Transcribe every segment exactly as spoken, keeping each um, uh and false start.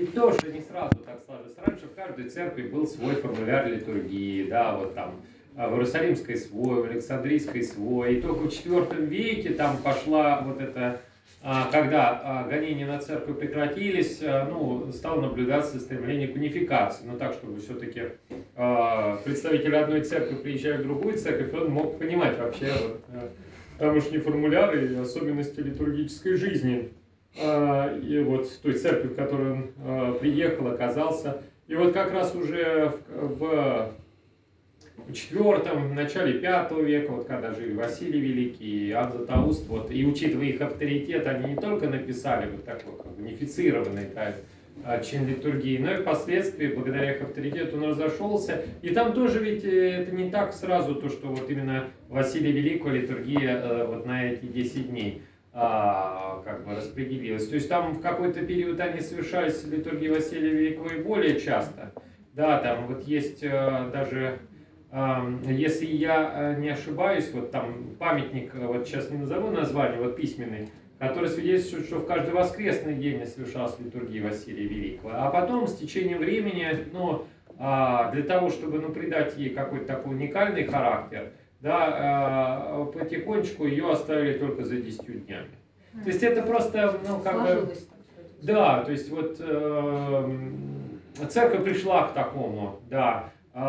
ведь тоже не сразу так сложилось. Раньше в каждой церкви был свой формуляр литургии, да, вот там в Иерусалимской свой, в Александрийской свой. И только в четвёртом веке там пошла вот эта, когда гонения на церковь прекратились, ну, стало наблюдаться стремление к унификации. Но так, чтобы все-таки представитель одной церкви, приезжая в другую церковь, он мог понимать вообще вот, тамошние формуляры и особенности литургической жизни. И вот той церкви, в которой он приехал, оказался. И вот как раз уже в в четвёртом, в начале пятого века, вот когда жили Василий Великий и Иоанн Златоуст, вот, и учитывая их авторитет, они не только написали вот такой как бы унифицированный да, чин литургии, но и впоследствии, благодаря их авторитету, он разошелся. И там тоже ведь это не так сразу, то, что вот именно Василия Великого литургия вот на эти десять дней а, как бы распределилась. То есть там в какой-то период они совершались литургии Василия Великого и более часто. Да, там вот есть а, даже... Если я не ошибаюсь, вот там памятник, вот сейчас не назову название, вот письменный, который свидетельствует, что в каждый воскресный день совершалась литургия Василия Великого. А потом, с течением времени, ну, для того, чтобы ну, придать ей какой-то такой уникальный характер, да, потихонечку ее оставили только за десятью днями. То есть это просто, ну, как бы... Да, то есть вот церковь пришла к такому, да,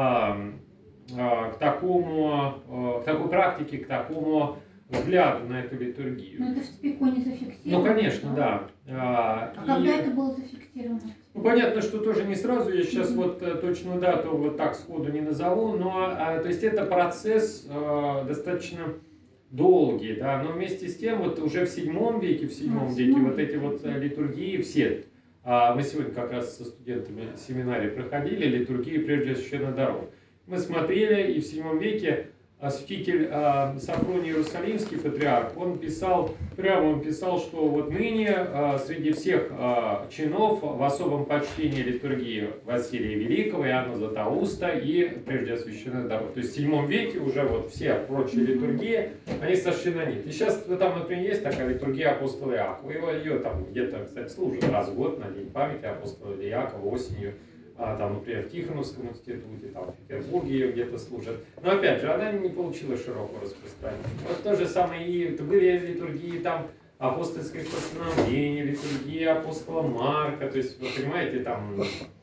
к такому, к такой практике, к такому взгляду на эту литургию. Но это в Спико не зафиксировано. Ну, конечно, да. А И, когда это было зафиксировано? Ну, понятно, что тоже не сразу, я сейчас mm-hmm. вот точную дату вот так сходу не назову, но, то есть это процесс достаточно долгий, да, но вместе с тем вот уже в седьмом веке, в седьмом а, веке вот эти вот литургии все, мы сегодня как раз со студентами семинарии проходили литургии прежде священных даров. Мы смотрели, и в седьмом веке святитель Сафроний Иерусалимский, патриарх, он писал, прямо он писал, что вот ныне среди всех чинов в особом почтении литургии Василия Великого, Иоанна Златоуста и прежде священных даров. То есть в седьмом веке уже вот все прочие литургии, они совершенно нет. И сейчас там, например, есть такая литургия апостола Иакова. Его, ее там где-то, кстати, служат раз в год на День памяти апостола Иакова осенью. А, там, например, в Тихоновском институте, там, в Петербурге ее где-то служат. Но опять же, она не получила широкого распространения. Вот то же самое и были литургии там апостольское постановление, литургии апостола Марка. То есть, вы понимаете, там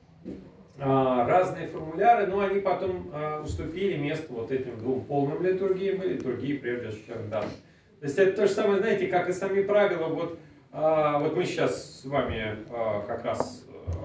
а, разные формуляры, но они потом а, уступили место вот этим двум полным литургиям и литургии прежде священных даров. То есть это то же самое, знаете, как и сами правила. Вот, а, вот мы сейчас с вами а, как раз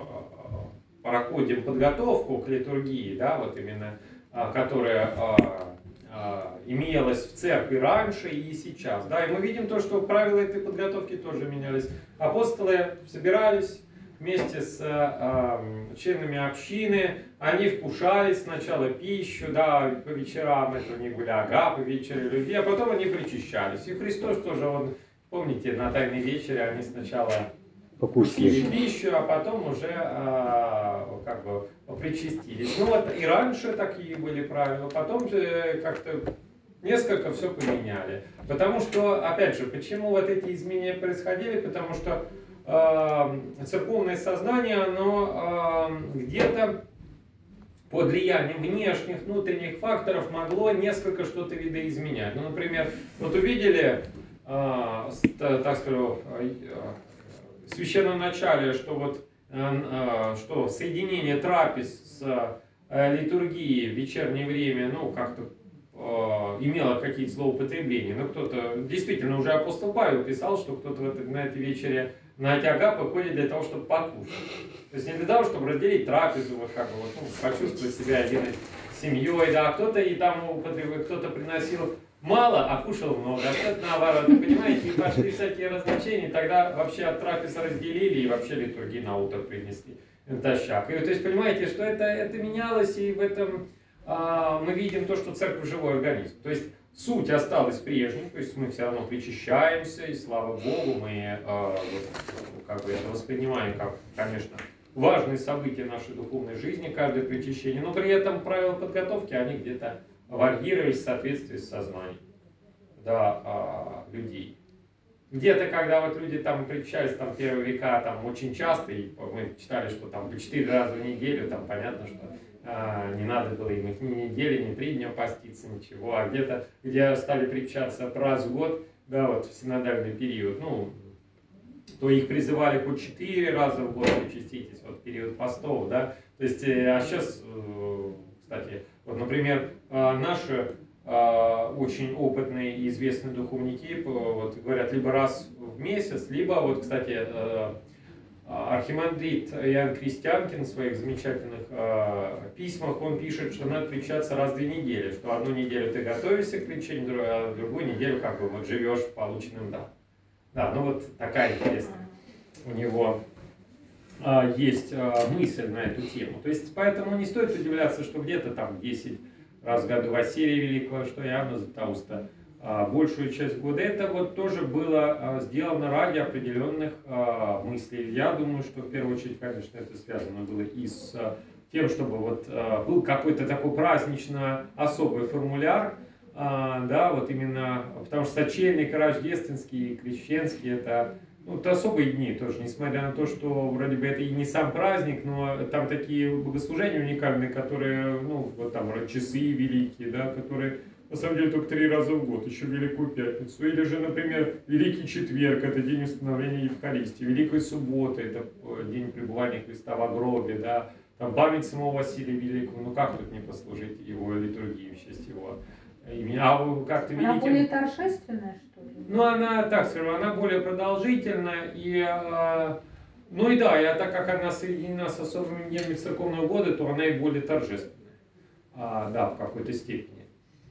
проходим подготовку к литургии, да, вот именно, а, которая а, а, имелась в церкви раньше и сейчас, да, и мы видим то, что правила этой подготовки тоже менялись. Апостолы собирались вместе с а, членами общины, они вкушали сначала пищу, да, по вечерам, это у них были агапы, вечеры любви, а потом они причащались. И Христос тоже, он, помните, на Тайной вечере они сначала покусили пищу, а потом уже а, как бы причастились. Ну вот и раньше такие были правила, потом же как-то несколько все поменяли. Потому что, опять же, почему вот эти изменения происходили? Потому что э, церковное сознание, оно э, где-то под влиянием внешних, внутренних факторов могло несколько что-то видоизменять. Ну, например, вот увидели, э, так скажу, э, в священном начале, что вот э, что соединение трапез с э, литургией в вечернее время, ну, как-то э, имело какие-то злоупотребления. Но кто-то, действительно, уже апостол Павел писал, что кто-то вот на этой вечере, на эти агапы ходит для того, чтобы покушать. То есть не для того, чтобы разделить трапезу, вот как бы, вот, ну, почувствовать себя единой семьей, да, кто-то и там употреблял, кто-то приносил мало, а кушал много, а кто-то наоборот, понимаете, и пошли всякие разночения, тогда вообще от трапезы разделили и вообще литургии на утро принесли натощак. И то есть понимаете, что это, это менялось, и в этом а, мы видим то, что церковь живой организм. То есть суть осталась прежней, то есть мы все равно причащаемся, и слава Богу, мы а, вот, как бы это воспринимаем как, конечно, важные события нашей духовной жизни, каждое причащение, но при этом правила подготовки, они где-то варьировались в соответствии с сознанием, да, людей. где-то, когда вот люди там причащались, там, первые века, там, очень часто, и мы читали, что там по четыре раза в неделю, там, понятно, что а, не надо было им их ни недели, ни три дня поститься, ничего, а где-то, где стали причащаться раз в год, да, вот в синодальный период, ну, то их призывали хоть четыре раза в год причаститесь, вот период постов, да, то есть, а сейчас, кстати, вот, например, наши очень опытные и известные духовники вот, говорят либо раз в месяц, либо, вот, кстати, архимандрит Иоанн Крестьянкин в своих замечательных письмах, он пишет, что надо причащаться раз в две недели, что одну неделю ты готовишься к крещению, а другую неделю как бы вот живешь полученным даром. Да, ну вот такая интересная у него а, есть а, мысль на эту тему. То есть, поэтому не стоит удивляться, что где-то там десять раз в году Василия Великого, что Иоанна Златоуста, а, большую часть года. Это вот тоже было а, сделано ради определенных а, мыслей. Я думаю, что в первую очередь, конечно, это связано было и с а, тем, чтобы вот а, был какой-то такой празднично особый формуляр, А, да, вот именно, потому что сочельник, рождественский, крещенский, это, ну, это особые дни тоже, несмотря на то, что вроде бы это и не сам праздник, но там такие богослужения уникальные, которые, ну, вот там часы великие, да, которые на самом деле только три раза в год, еще Великую Пятницу, или же, например, Великий Четверг, это день установления Евхаристии, Великая Суббота, это день пребывания Христа в гробе, да, там память самого Василия Великого, ну как тут не послужить его литургии в честь его имени. А как-то она великим... более торжественная, что ли? Ну, она, так скажу, она более продолжительная, и, э, ну и да, и так как она соединена с особыми днями церковного года, то она и более торжественная, а, да, в какой-то степени.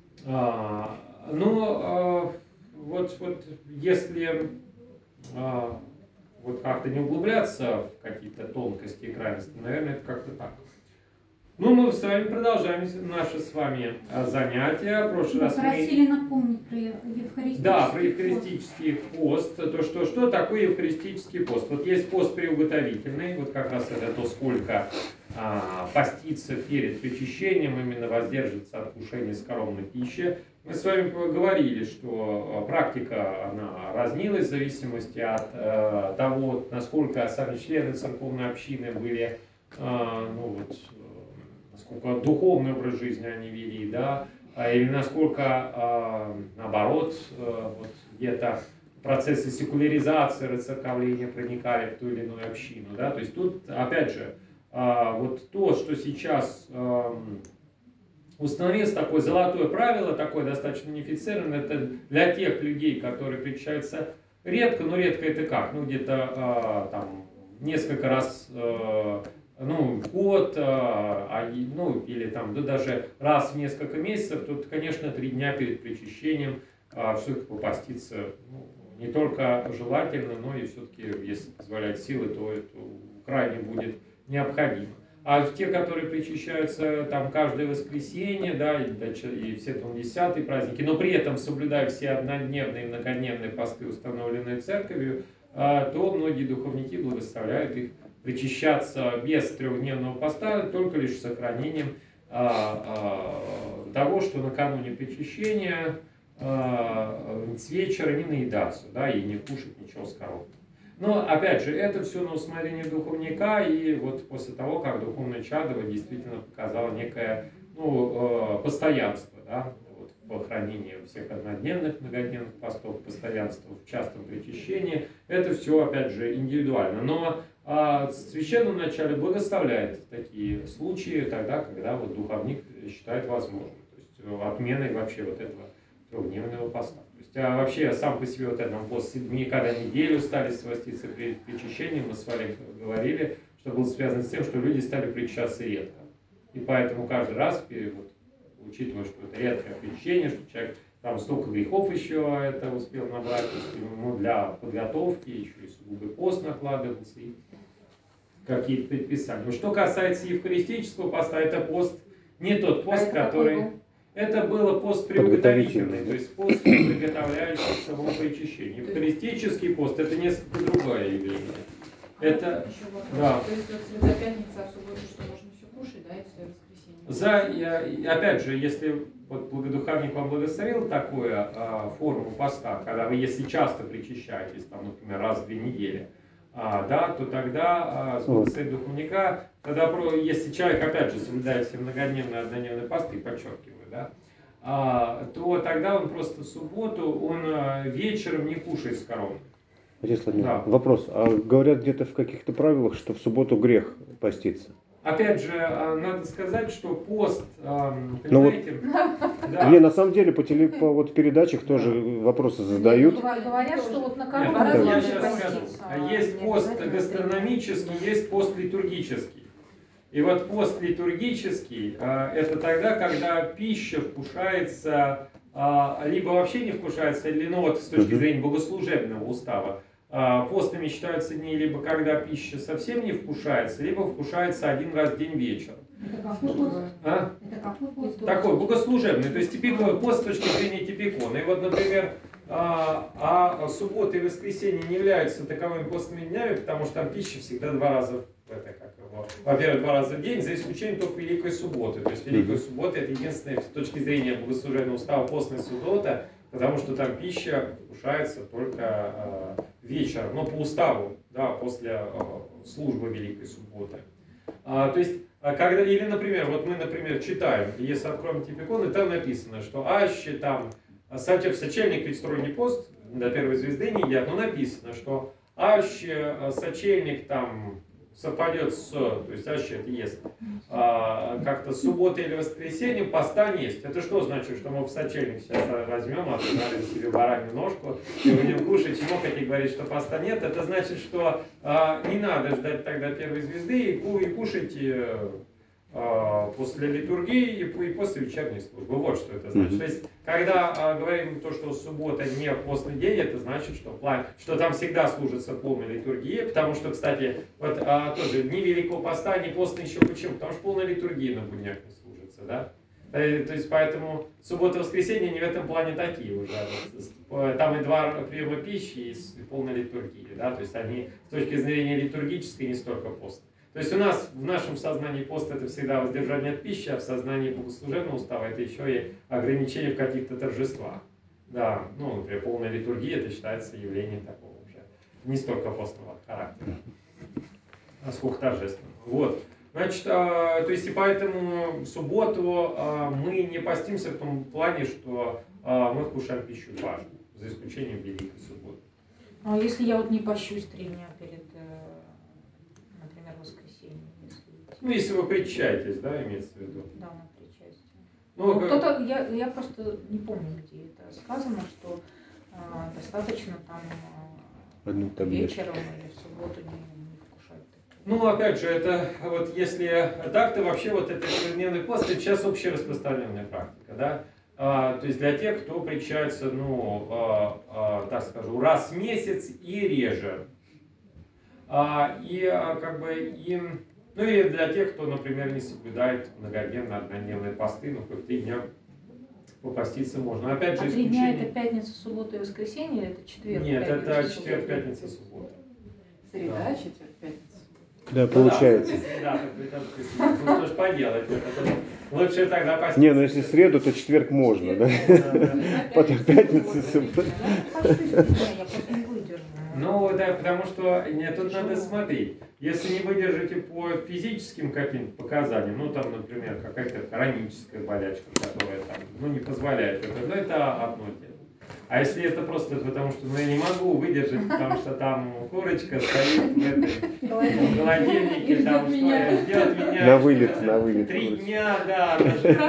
А, но э, вот, вот если а, вот как-то не углубляться в какие-то тонкости и крайности, наверное, это как-то так. Ну, мы с вами продолжаем наши с вами занятия. В прошлый раз Просили мы... напомнить про евхаристический Да, про евхаристический пост. То, что, что такое евхаристический пост? Вот есть пост приуготовительный, вот как раз это то, сколько а, поститься перед причащением, именно воздерживаться от вкушения скоромной пищи. Мы с вами говорили, что практика, она разнилась в зависимости от э, того, насколько сами члены церковной общины были, э, ну вот, насколько духовный образ жизни они вели, да, или насколько, наоборот, вот где-то процессы секуляризации, расцерковления проникали в ту или иную общину, да, то есть тут, опять же, вот то, что сейчас установилось такое золотое правило, такое достаточно унифицированное, это для тех людей, которые причащаются редко, но редко это как, ну где-то там несколько раз, ну, в год, а, ну, или там, да, даже раз в несколько месяцев, тут, конечно, три дня перед причащением а, все-таки попаститься, ну, не только желательно, но и все-таки, если позволяет силы, то это крайне будет необходимо. А те, которые причащаются там каждое воскресенье, да, и, и все там десятые праздники, но при этом соблюдая все однодневные и многодневные посты, установленные церковью, а, то многие духовники благословляют их причащаться без трехдневного поста, только лишь с сохранением а, а, того, что накануне причащения а, с вечера не наедаться, да, и не кушать ничего скоромного. Но, опять же, это все на усмотрение духовника, и вот после того, как духовное чадо действительно показало некое, ну, постоянство, да, вот, по хранению всех однодневных, многодневных постов, постоянство в частом причащении, это все, опять же, индивидуально. Но а священном начале благословляет такие случаи тогда, когда вот духовник считает возможным. То есть отменой вообще вот этого трехдневного поста. То есть, а вообще сам по себе вот этот пост, когда неделю стали сваститься перед причащением, мы с вами говорили, что было связано с тем, что люди стали причащаться редко. И поэтому каждый раз, вот, учитывая, что это редкое причащение, что человек там столько грехов еще это успел набрать, то есть ему для подготовки еще и сугубый пост накладывался, и какие-то предписания. Что касается евхаристического поста, это пост, не тот пост, а который... Был? Это было пост приуготовительный, то есть пост, приготовляющий к самому причащению. Евхаристический пост – это несколько другое явление. А Это, еще вопрос. да. То есть вот Святая Пятница, а в субботу что, можно все кушать, да, если воскресенье. За, и, опять же, если вот благодуховник вам благословил такую а, форму поста, когда вы, если часто причащаетесь, там, например, раз в две недели, а, да, то тогда а, с благословением духовника, тогда, про, если человек, опять же, соблюдает все многодневные, однодневные посты, подчеркиваю, да, а, то тогда он просто в субботу, он а, вечером не кушает скоромно. Отец Владимир, Да. вопрос. А говорят где-то в каких-то правилах, что в субботу грех поститься? Опять же, надо сказать, что пост, понимаете, ну, вот, да. Не, на самом деле по, теле, по вот передачах да. тоже вопросы задают. Нет, ну, говорят, что вот на кого Нет, разные я сейчас скажу. поститься. Есть пост гастрономический, есть пост литургический. И вот пост литургический – это тогда, когда пища вкушается, либо вообще не вкушается, или, ну вот с точки зрения богослужебного устава, постными считаются дни, либо когда пища совсем не вкушается, либо вкушается один раз в день вечером. Это какой пост? А? Это какой пост? Такой богослужебный, то есть типикон, пост с точки зрения типикона. И вот, например, а, а суббота и воскресенье не являются таковыми постными днями, потому что там пища всегда два раза, это как его, во-первых, два раза в день, за исключением только Великой Субботы. То есть Великая Суббота — это единственная с точки зрения богослужебного устава постная суббота, потому что там пища вкушается только э, вечером, ну по уставу, да, после э, службы Великой Субботы. А, то есть, когда, или, например, вот мы, например, читаем, если откроем типикон, и там написано, что аще там, в сочельник ведь строгий пост, до первой звезды не едят, но написано, что аще сочельник там совпадет с, то есть аще это если, а, как-то с субботой или воскресеньем, поста не есть. Это что значит, что мы в сочельник сейчас возьмем, отжарим себе баранью ножку и будем кушать, чмокать и говорить, что поста нет? Это значит, что а, не надо ждать тогда первой звезды и, и кушайте а, после литургии и, и после вечерней службы. Вот что это значит. То есть, когда а, говорим то, что суббота не постный день, это значит, что, план, что там всегда служится полная литургия, потому что, кстати, вот а, тоже ни Великого Поста, ни постный еще почему? Потому что полная литургия на буднях не служится, да? То есть, поэтому суббота и воскресенье не в этом плане такие уже. Там и два приема пищи, и полная литургия, да? То есть, они с точки зрения литургической не столько постные. То есть у нас в нашем сознании пост — это всегда воздержание от пищи, а в сознании богослужебного устава это еще и ограничение в каких-то торжествах. Да, ну, например, полная литургия — это считается явлением такого уже не столько постного характера, а сколько торжественного. Вот. Значит, а, то есть и поэтому в субботу а, мы не постимся в том плане, что а, мы вкушаем пищу дважды, за исключением Великой Субботы. А если я вот не пощусь три дня перед, например, воскресеньем? Если... Ну, если вы причащаетесь, да, имеется в виду? Да, на причастие. Ну, ну, как... кто-то, я, я просто не помню, где это сказано, что а, достаточно там а, вечером или в субботу не, не вкушать. Ну, опять же, это вот если так-то вообще вот это ежедневный пост, это сейчас общераспространенная практика, да? А, то есть для тех, кто причащается, ну, а, а, так скажу, раз в месяц и реже. А, и а, как бы им, ну и для тех, кто, например, не соблюдает многодневные, однодневные посты, ну хоть три дня попаститься можно. Опять же, а три исключение... дня это пятница, суббота и воскресенье, или это четверг? Нет, пятница, это суббота, четверг, пятница, суббота. Среда, да. четверг, пятница. Да, получается. Да, ну что ж поделать, лучше тогда поститься. Не, ну если среду, то четверг можно, да? Потом пятница, суббота. Я просто не выдержу. Ну да, потому что нет, тут надо смотреть. Если не выдержите по физическим каким-то показаниям, ну там, например, какая-то хроническая болячка, которая там, ну, не позволяет это, ну это одно дело. А если это просто потому, что ну, я не могу выдержать, потому что там курочка стоит в этом холодильнике, там что я ждет меня. На вылет, на вылет. Три дня, да.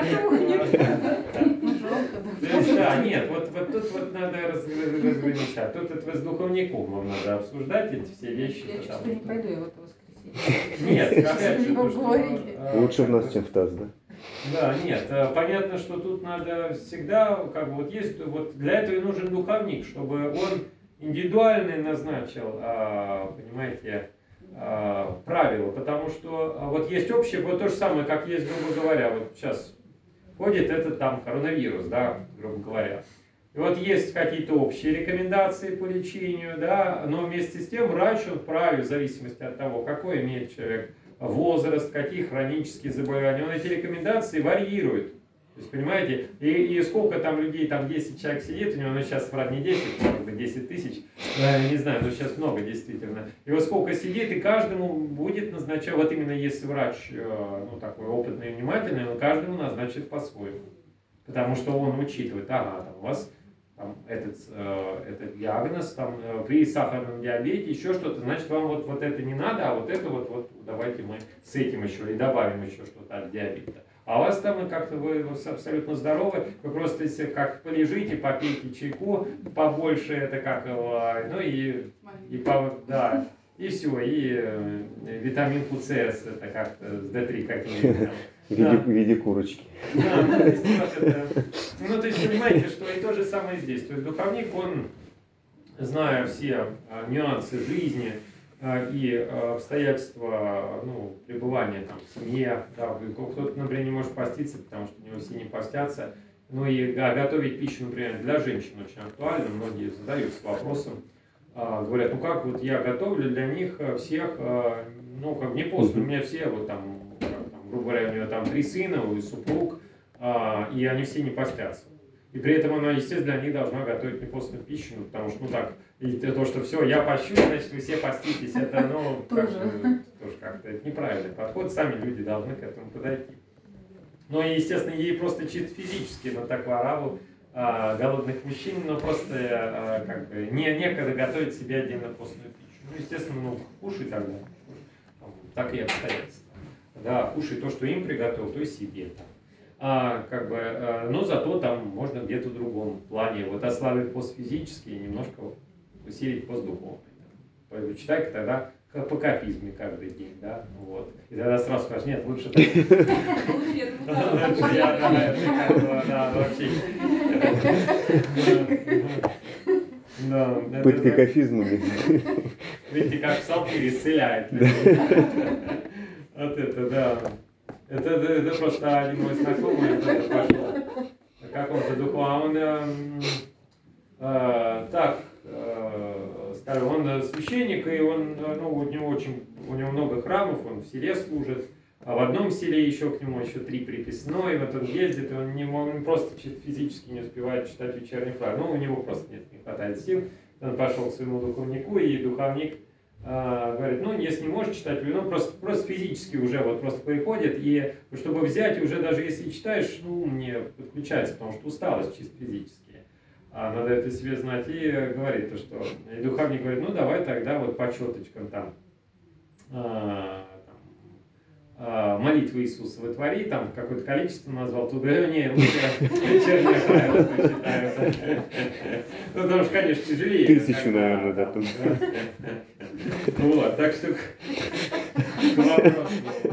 Да, нет, вот, вот тут вот надо разграничать. Тут это с духовником вам надо обсуждать эти все вещи. Я что-то не пойду, я в это воскресенье. Нет, опять же, то, что... Лучше в нас, чем в таз, да? Да, нет, понятно, что тут надо всегда, как бы вот есть, вот для этого и нужен духовник, чтобы он индивидуально назначил, понимаете, правила, потому что вот есть общее, вот то же самое, как есть, грубо говоря, вот сейчас ходит этот там коронавирус, да, грубо говоря. И вот есть какие-то общие рекомендации по лечению, да, но вместе с тем врач он вправе, в зависимости от того, какой имеет человек возраст, какие хронические заболевания. Он эти рекомендации варьирует. То есть, понимаете, и, и сколько там людей, там десять человек сидит, у него, ну сейчас, правда, не десять, может быть, десять тысяч, я не знаю, но сейчас много действительно. И вот сколько сидит, и каждому будет назначать, вот именно если врач, ну, такой опытный и внимательный, он каждому назначит по-своему. Потому что он учитывает, ага, там у вас там, этот, э, этот диагноз, там, э, при сахарном диабете, еще что-то, значит, вам вот, вот это не надо, а вот это вот, вот давайте мы с этим еще и добавим еще что-то от диабета. А у вас там как-то вы абсолютно здоровы, вы просто если как полежите, попейте чайку побольше, это как, ну и, и по, да, и все, и э, витаминку С, это как-то с Д три каким-нибудь. В виде, да. В виде курочки. Да, ну, то есть, вот это, ну, то есть, понимаете, что и то же самое здесь. То есть, духовник, он, зная все а, нюансы жизни а, и а, обстоятельства, ну, пребывания там, в семье, да, кто-то, например, не может поститься, потому что у него все не постятся, ну, и а, готовить пищу, например, для женщин очень актуально, многие задаются вопросом, а, говорят, ну, как вот я готовлю для них всех, а, ну, как не постно, у меня все вот там, грубо говоря, у нее там три сына, и супруг, а, и они все не постятся. И при этом она, естественно, для них должна готовить непостную пищу, ну, потому что, ну так, и то, что все, я пощу, значит, вы все поститесь, это, ну, как, тоже как-то это неправильный подход, сами люди должны к этому подойти. Ну, и, естественно, ей просто чисто физически на такую ораву а, голодных мужчин, но просто, а, как бы, не, некогда готовить себе отдельно постную пищу. Ну, естественно, ну, кушай тогда, так и обстоятельства. Да, кушай то, что им приготовил, то и себе. А, как бы, а, но зато там можно где-то в другом плане вот ослабить пост физический и немножко усилить пост духовный. Поэтому читай-ка тогда по капизме каждый день, да, вот. И тогда сразу скажешь, нет, лучше так. Лучше я, да, вообще. Пытка капизмами. Видите, как псалтырь исцеляет. Вот это, да. Это, это, это просто один мой знакомый это пошел на каком-то духу, а он э, э, так, э, скажем, он священник, и он, ну, у него очень, у него много храмов, он в селе служит, а в одном селе еще к нему еще три приписной, и вот он ездит, и он не он просто физически не успевает читать вечерний храм, ну, у него просто нет, не хватает сил, он пошел к своему духовнику, и духовник Uh, говорит, ну, если не можешь читать, ну, просто, просто физически уже вот просто приходит, и чтобы взять, уже даже если читаешь, ну, мне подключается, потому что усталость чисто физически. А надо это себе знать, и говорит, то, что, и духовник говорит, ну, давай тогда вот по четочкам там, а, там а, молитву Иисуса вытвори, там какое-то количество назвал, туда, не, лучше вечернее правило почитаю. Ну, потому что, конечно, тяжелее. Тысячу, наверное, да. Вот, так что к вопросу,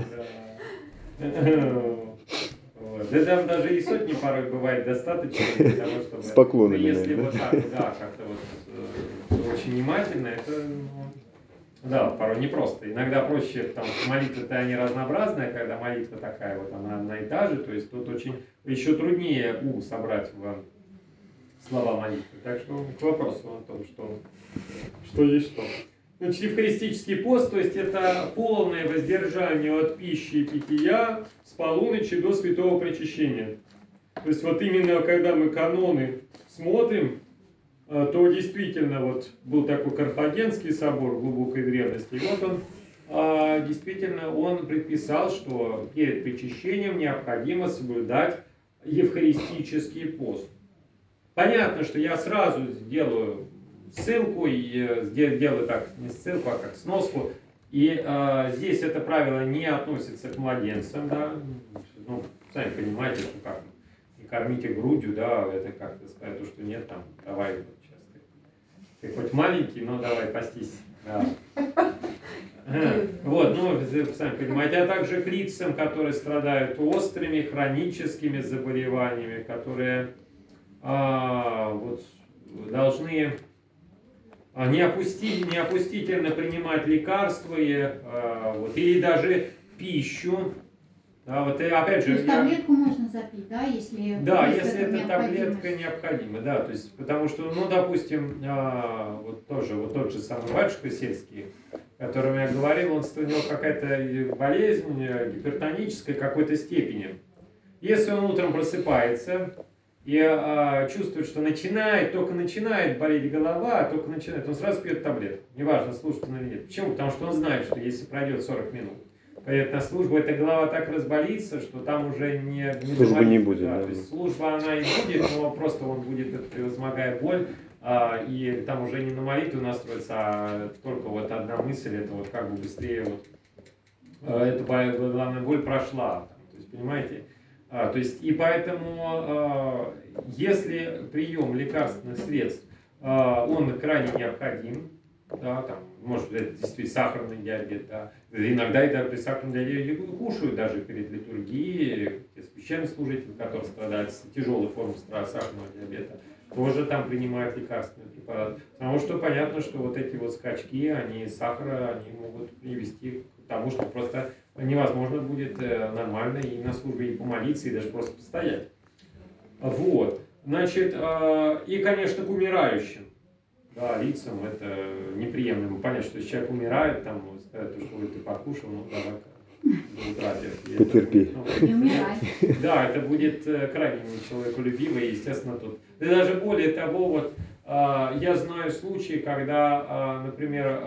да. Да там даже и сотни порой бывает достаточно для того, чтобы... С поклонами, если да? вот так, да, как-то вот очень внимательно, это, да, порой непросто. Иногда проще, потому что молитвы-то они разнообразные, когда молитва такая вот, она одна и та же, то есть тут очень еще труднее ум собрать в слова молитвы. Так что к вопросу о том, что, что есть что. Значит, евхаристический пост, то есть это полное воздержание от пищи и питья с полуночи до святого причащения. То есть вот именно когда мы каноны смотрим, то действительно вот был такой Карфагенский собор глубокой древности, и вот он действительно он предписал, что перед причащением необходимо соблюдать евхаристический пост. Понятно, что я сразу сделаю ссылку, и делаю так, не ссылку, а как сноску. И э, здесь это правило не относится к младенцам, да, ну, сами понимаете, что как, не кормите грудью, да, это как-то сказать, то, что нет, там, давай, вот, сейчас ты, ты хоть маленький, но давай пастись, да. Вот, ну, сами понимаете, а также к лицам, которые страдают острыми хроническими заболеваниями, которые а, вот, должны не, опусти, не опустительно принимать лекарства и, а, вот, или даже пищу. Да, вот, и опять же, то есть я... таблетку можно запить, да, если, да, если эта таблетка необходима, да, то есть, потому что, ну, допустим, а, вот тоже, вот тот же самый батюшка сельский, о котором я говорил, он, у него какая-то болезнь гипертоническая какой-то степени. Если он утром просыпается и а, чувствует, что начинает, только начинает болеть голова, только начинает, он сразу пьет таблетку. Неважно, слушает он или нет. Почему? Потому что он знает, что если пройдет сорок минут, поедет на службу, эта голова так разболится, что там уже не... не службы болит, не будет. да, Да. То есть служба она и будет, но просто он будет, превозмогая боль, а, и там уже не на молитву настроится, а только вот одна мысль, это вот как бы быстрее вот эта главная боль прошла. То есть, понимаете? А, то есть, и поэтому, а, если прием лекарственных средств, а, он крайне необходим, да, там, может быть, это действительно сахарный диабет, да, иногда и даже при сахарном диабете кушают даже перед литургией, те священнослужители, которые страдают с тяжелой формой сахарного диабета, тоже там принимают лекарственный препарат. Потому что понятно, что вот эти вот скачки, они сахара, они могут привести к тому, что просто невозможно будет нормально и на службе и помолиться, и даже просто постоять. Вот. Значит, и, конечно, к умирающим, да, лицам это неприемлемо. Понятно, что если человек умирает, там, сказать, что ты покушал, ну, давай-ка до утра терпи. Потерпи. Не умирай. Да, это будет крайне человеколюбиво, и, естественно, тут. И даже более того, вот, я знаю случаи, когда, например,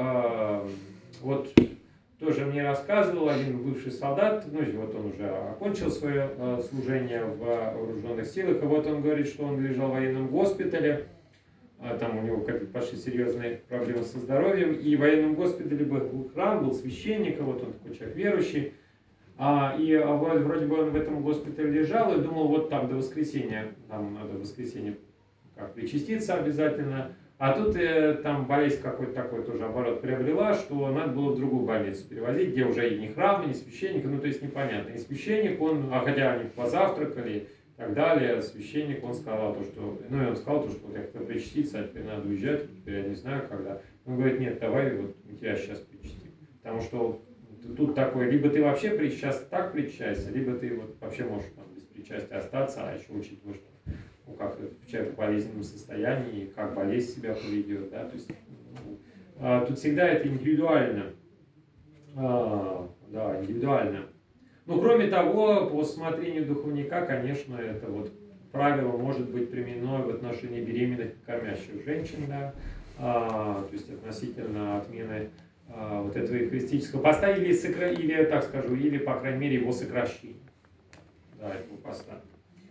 вот тоже мне рассказывал один бывший солдат, ну, вот он уже окончил свое служение в вооруженных силах, и вот он говорит, что он лежал в военном госпитале, там у него какие-то пошли серьезные проблемы со здоровьем, и в военном госпитале был храм, был священник, вот он такой человек верующий, а, и а, вроде бы он в этом госпитале лежал и думал, вот там до воскресенья, там надо в воскресенье как причаститься обязательно, а тут э, там болезнь какой-то такой тоже оборот приобрела, что надо было в другую больницу перевозить, где уже и ни храма, ни священника, ну то есть непонятно. И священник, он, а хотя они позавтракали и так далее, священник, он сказал то, что, ну и он сказал то, что вот я хотел причаститься, а теперь надо уезжать, теперь я не знаю когда. Он говорит, нет, давай вот мы тебя сейчас причастим. Потому что тут такое, либо ты вообще сейчас так причащайся, либо ты вот вообще можешь там, без причастия остаться, а еще учитывая, что ну, как человек в болезненном состоянии, как болезнь себя поведет, да, то есть ну, а, тут всегда это индивидуально, а, да, индивидуально. Ну, кроме того, по усмотрению духовника, конечно, это вот правило может быть применено в отношении беременных и кормящих женщин, да, а, то есть относительно отмены а, вот этого евхаристического поста или, сокра... или, так скажу, или, по крайней мере, его сокращение, да, этого поста.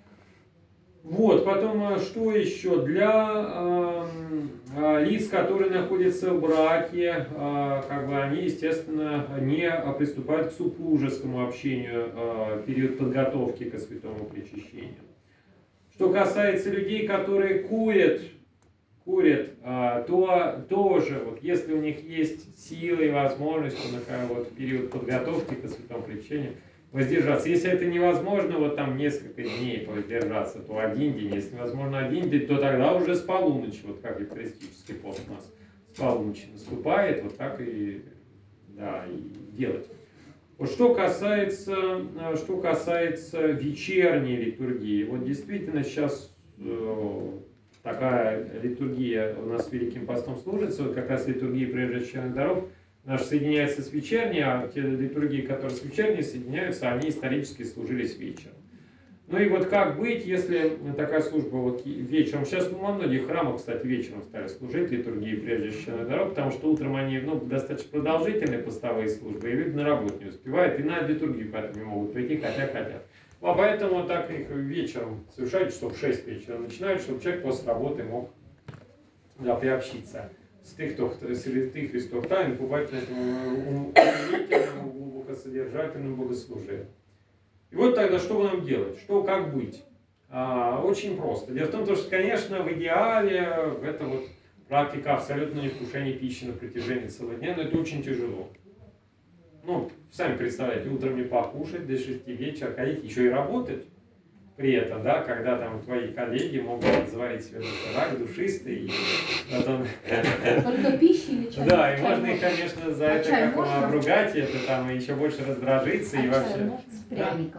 Вот, потом, что еще? Для э, лиц, которые находятся в браке, э, как бы они, естественно, не приступают к супружескому общению э, в период подготовки к святому причащению. Что касается людей, которые курят, курят, э, то тоже, вот, если у них есть силы и возможность на вот, период подготовки к святому причащению, воздержаться. Если это невозможно, вот там несколько дней воздержаться, то один день. Если невозможно один день, то тогда уже с полуночи, вот как евхаристический пост у нас с полуночи наступает, вот так и, да, и делать. Вот что касается, что касается вечерней литургии, вот действительно сейчас э, такая литургия у нас с Великим Постом служится, вот как раз литургия преждевременных даров, наши соединяются с вечерней, а те литургии, которые с вечерней соединяются, они исторически служились вечером. Ну и вот как быть, если такая служба вот вечером, сейчас ну, во многих храмах, кстати, вечером стали служить литургии преждевременных даров, потому что утром они ну, достаточно продолжительные постовые службы, и люди на работу не успевают, и на литургию поэтому не могут прийти, хотя хотят. А поэтому так их вечером совершают, что в шесть вечера начинают, чтобы человек после работы мог да, приобщиться. Святых Христов тайн, бывает на этом умилительном, глубокосодержательном богослужении. И вот тогда что нам делать? Что, как быть? А, очень просто. Дело в том, что, конечно, в идеале это вот практика абсолютно невкушения пищи на протяжении целого дня, но это очень тяжело. Ну, сами представляете, утром не покушать, до шести вечера ходить, еще и работать. При этом, да, когда там твои коллеги могут заварить себе доширак душистый, и потом... Только пищи или чай? Да, и можно их, конечно, за а это как-то обругать, и это там еще больше раздражиться, а и вообще... С пряником.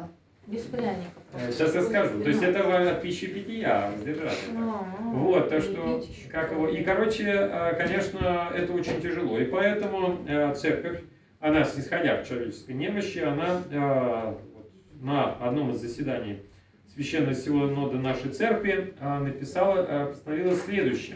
Без пряников. Сейчас я скажу. То есть это от пищи и питья, воздержание. Вот, то что, как его, и короче, конечно, это очень тяжело. И поэтому церковь, она, исходя к человеческой немощи, она на одном из заседаний Священного Синода нашей церкви написала, постановила следующее.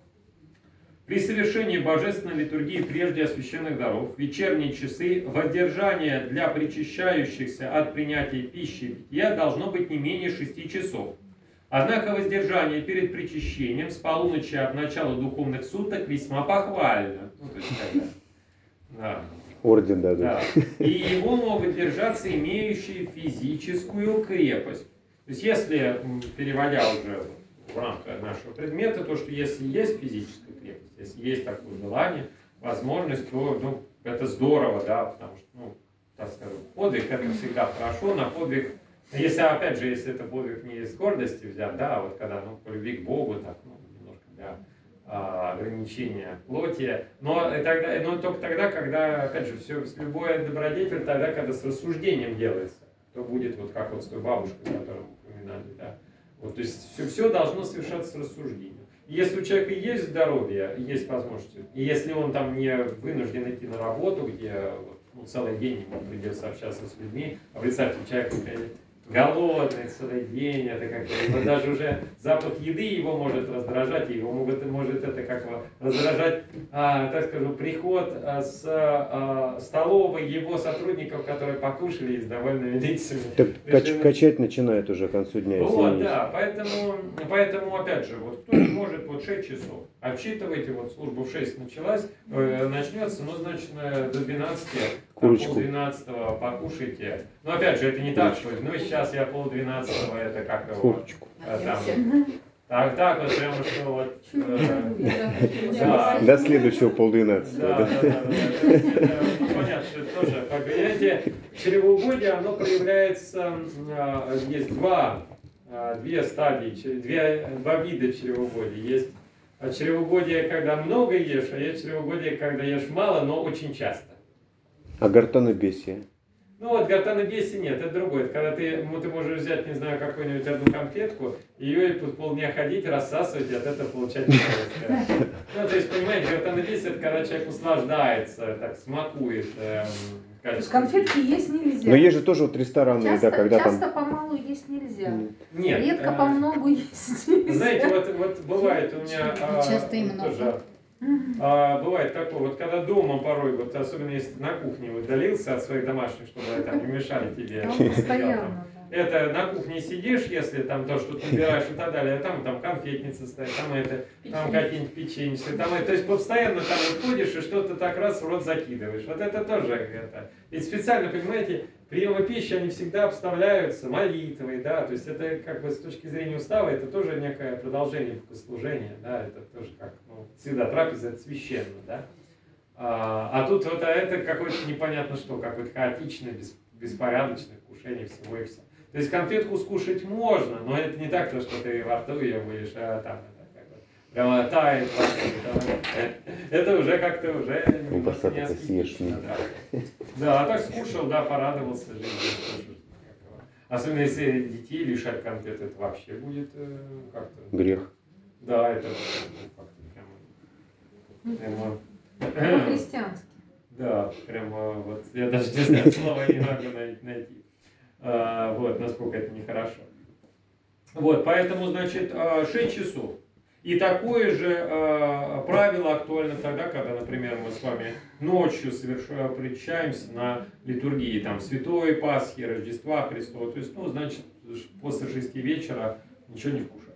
При совершении божественной литургии прежде освященных даров, в вечерние часы воздержание для причащающихся от принятия пищи и питья должно быть не менее шести часов. Однако воздержание перед причащением с полуночи от начала духовных суток весьма похвально. Ну, то есть, когда, да. Орден дадут. Да. И его могут держаться имеющие физическую крепость. То есть, если, переводя уже в рамках нашего предмета, то, что если есть физическая крепость, если есть такое желание, возможность, то ну, это здорово, да, потому что, ну, так скажем, подвиг это всегда хорошо, на подвиг, если, опять же, если это подвиг не из гордости взят, да, а вот когда, ну, по любви к Богу, так, ну, немножко для а, ограничения плоти, но, тогда, но только тогда, когда, опять же, все, любой добродетель, тогда, когда с рассуждением делается, то будет вот как вот с той бабушкой, которую мы упоминали, да. Вот, то есть все, все должно совершаться с рассуждением. И если у человека есть здоровье, есть возможности, и если он там не вынужден идти на работу, где вот, ну, целый день ему придется общаться с людьми, а представьте, человек голодный целый день, это как бы, даже уже запах еды его может раздражать, и его может, может это как бы раздражать, а, так скажу, приход а, с а, столовой его сотрудников, которые покушали и с довольными лицами. Так кач, качать начинает уже к концу дня. Вот, да, поэтому, поэтому, опять же, вот кто не может, вот шесть часов, отчитывайте, вот служба в шесть началась, э, начнется, ну, значит, до двенадцати, пол двенадцатого покушайте. Но, опять же, это не так, что, ну, сейчас я пол двенадцатого, это как его, э, там, так, так, вот прямо что вот... Э, да. До следующего полдвенадцатого. Да, да, да, да, да. Это, ну, понятно, что это тоже, понимаете, чревоугодие, оно проявляется, э, есть два, э, две стадии, две, два вида чревоугодия. Есть чревоугодие, когда много ешь, а есть чревоугодие, когда ешь мало, но очень часто. А гортанобесие? Ну вот гортанобесие нет, это другое. Это когда ты, ну, ты можешь взять, не знаю, какую-нибудь одну конфетку, ее и полдня ходить, рассасывать, и от этого получать удовольствие. Ну, то есть, понимаете, гортанобесие, это когда человек услаждается, так смакует. Эм, То есть конфетки есть нельзя. Но есть же тоже вот рестораны, часто, да, когда часто там... помалу есть нельзя. Нет. Редко э, по многу есть нельзя. Знаете, вот, вот бывает у меня... А, Часто и много. тоже, а, бывает такое, вот когда дома порой, вот особенно если на кухне удалился от своих домашних, чтобы там не мешали тебе. Ну, постоянно, да. Это на кухне сидишь, если там то, что ты набираешь и так далее, там, там конфетница стоит, там это, там какие-нибудь печеньцы, там это, то есть постоянно там выходишь и что-то так раз в рот закидываешь. Вот это тоже это. Ведь специально, понимаете, приемы пищи, они всегда обставляются молитвой, да, то есть это как бы с точки зрения устава, это тоже некое продолжение богослужения, да, это тоже как, ну, всегда трапеза, это священно, да. А, а тут вот а это какое-то непонятно что, какое-то хаотичное, бес, беспорядочное вкушение всего и всего. То есть конфетку скушать можно, но это не так, то, что ты во рту ее будешь, а там это как бы прямо тает. Это уже как-то уже немножко не аскетично. Да. Да, а так скушал, да, порадовался жизни. Особенно если детей лишать конфет, это вообще будет э, как-то... Грех. Да, это как-то прямо... прямо... По-христиански. Да, прямо вот, я даже не знаю, слова не могу найти. А, вот, насколько это нехорошо. Вот, поэтому, значит, шесть часов. И такое же э, правило актуально тогда, когда, например, мы с вами ночью совершаем, причащаемся на литургии там, Святой Пасхи, Рождества Христова. То есть, ну, значит, после шести вечера ничего не вкушать.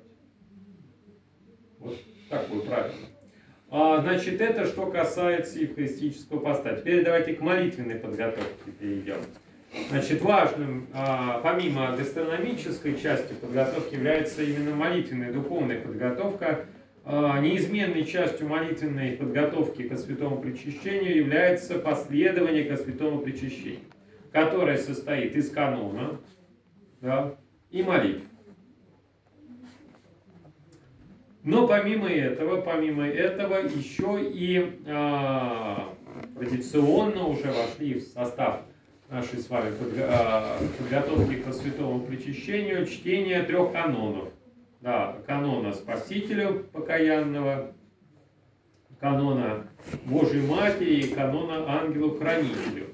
Вот такое правило. А, значит, это что касается евхаристического поста. Теперь давайте к молитвенной подготовке перейдем. Значит, важным, а, помимо гастрономической части подготовки, является именно молитвенная духовная подготовка. А, неизменной частью молитвенной подготовки ко святому причащению является последование ко святому причащению, которое состоит из канона, да, и молитв. Но помимо этого, помимо этого еще и а, традиционно уже вошли в состав нашей с вами подготовки к святому причащению чтение трех канонов. Да, канона Спасителя покаянного, канона Божьей Матери и канона Ангелу-Хранителю.